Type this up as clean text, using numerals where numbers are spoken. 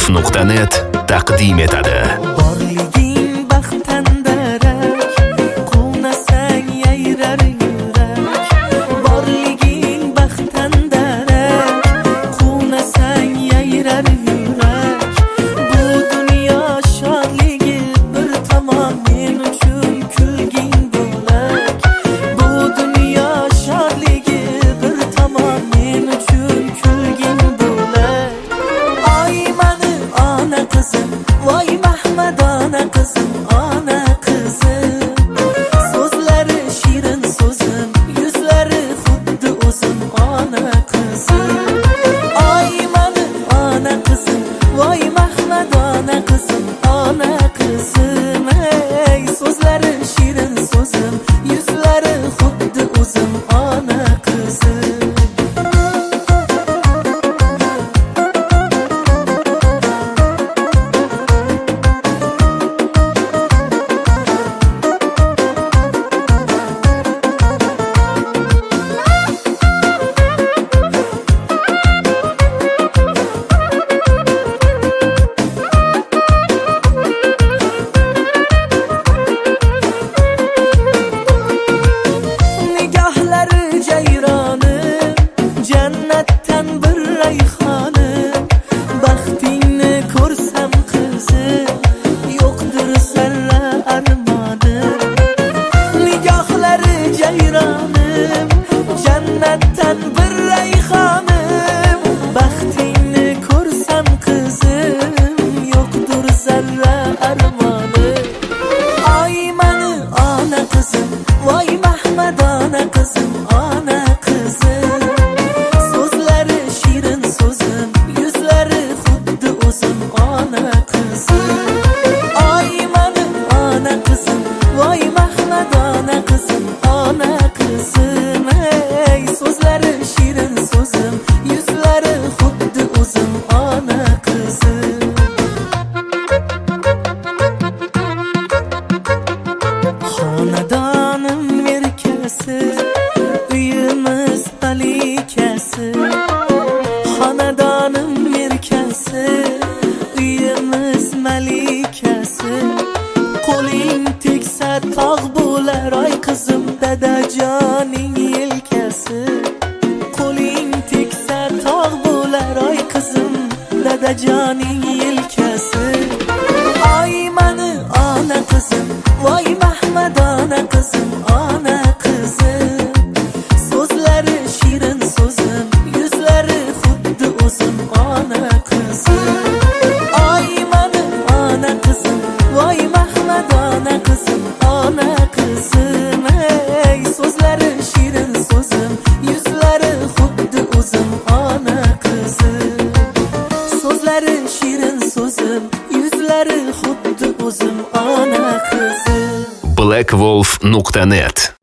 blackwolf.net taqdim etadi. Borliging baxtdan darak, quvnasang yayrar yurak. Borliging baxtdan darak, quvnasang yayrar yurak. Bu dunyo shodligi bir tomon men uchun kulging bo'lak. Bu dunyo shodligi bir tomon men uchun kulging bo'lak. Ay mani ona qizim, voy Mahmadona qizim, ona qizim. So'zlari shirin so'zim, yuzlari xuddi o'zim, ona qizim. Ay mani ona qizim, voy Mahmadona qizim, ona qizim. Ey so'zlari shirin so'zim, yuzlari xuddi o'zim, ona qizim. Nigohlari jayronim, jannatdan bir rayhonim. Baxtingni ko'rsam qizim, yo'qdir zarra armonim. Nigohlari jayronim, jannatdan bir rayhonim. Baxtingni ko'rsam qizim, yo'qdir zarra armonim. Ay mani ona qizim, voy Mahmadona qizim, ona qizim. So'zlari shirin so'zim, yuzlari xuddi o'zim, ona qizim. Ay mani ona qizim, voy Mahmadona qizim, ona qizim. Ey so'zlari shirin so'zim, yuzlari xuddi o'zim, ona qizim. Xonadonim merkasi, uyimiz malikasi. Xonadonim merkasi, uyimiz malikasi. Qo'ling tegsa tog' bo'lar oy qizim, dadajoning yelkasi. Qo'ling tegsa tog' bo'lar oy qizim, dadajoning yelkasi. Ay mani ona qizim, voy Mahmadona qizim, ona qizim. So'zlari shirin so'zim, yuzlari xuddi o'zim, ona qizim. Ay mani ona qizim, voy Mahmadona qizim, ona qizim. Ey so'zlari shirin so'zim, yuzlari xuddi o'zim, ona qizim. So'zlari shirin so'zim, yuzlari xuddi o'zim, ona qizim. blackwolf.net